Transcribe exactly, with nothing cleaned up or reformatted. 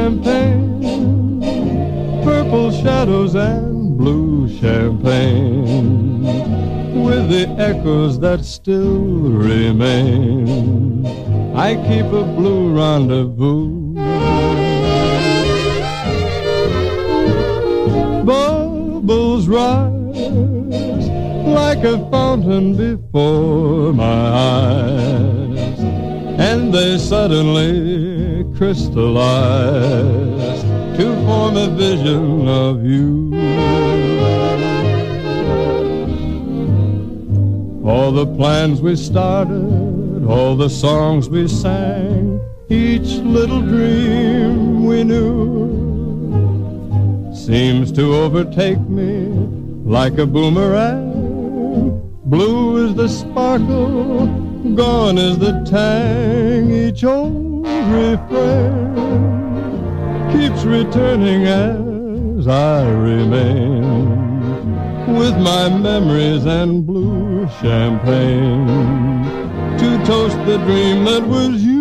champagne, purple shadows and blue champagne, with the echoes that still remain. I keep a blue rendezvous. Bubbles rise like a fountain before my eyes, and they suddenly crystallize to form a vision of you. All the plans we started, all the songs we sang, each little dream we knew seems to overtake me like a boomerang. Blue is the sparkle, gone is the tang. Each old refrain keeps returning as I remain with my memories and blue champagne to toast the dream that was you.